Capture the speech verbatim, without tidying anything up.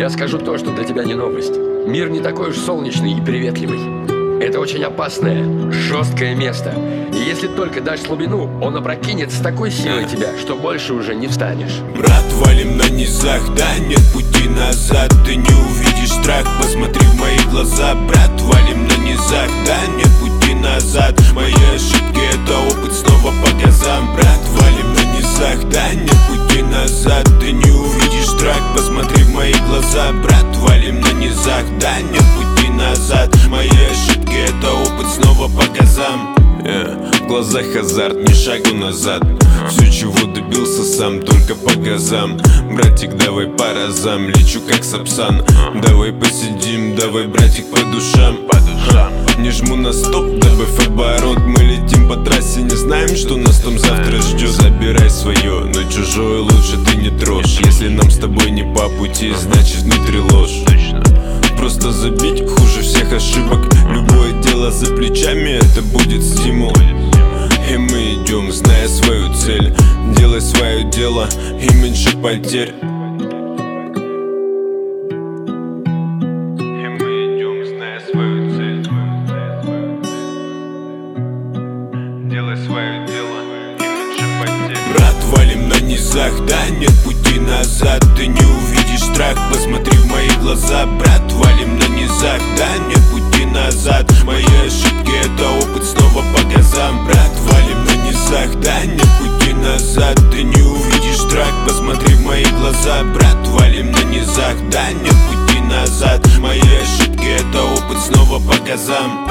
Я скажу то, что для тебя не новость. Мир не такой уж солнечный и приветливый. Это очень опасное, жесткое место. И если только дашь слабину, он опрокинет с такой силой тебя, что больше уже не встанешь. Брат, валим на низах, да, нет пути назад. Ты не увидишь страх, посмотри в мои глаза. Брат, валим на низах, да, нет пути назад. Мои ошибки — это опыт снова по газам. Брат, валим на низах, да, нет пути назад. Ты не увидишь страх, посмотри в мои глаза. Брат, валим на низах, да, нет пути назад. Мои ошибки — это опыт снова по газам. Yeah. В глазах азарт, ни шагу назад. Все, чего добился сам, только по газам. Братик, давай по разам, лечу как сапсан. Давай посидим, давай, братик, по душам. Не жму на стоп, добавь оборот. Мы летим по трассе, не знаем, что нас там завтра ждет. Забирай свое, но чужое лучше ты не трожь. Если нам с тобой не по пути, значит внутри ложь. Просто забить хуже всех ошибок. Любое дело за плечами, это будет стимул. И мы идем, зная свою цель. Делай свое дело и меньше потерь. И мы идем, зная свою цель. Делай свое дело и меньше потерь. Брат, валим на низах, да, нет пути назад. Ты не увидишь страх, посмотри в мои глаза. Брат, валим на низах, да, нет пути назад. Мои ошибки — это опыт снова по газам. Брат, валим на низах, да, нет пути назад. Ты не увидишь страх, посмотри в мои глаза. Брат, валим на низах, да, нет пути назад. Мои ошибки — это опыт снова по газам.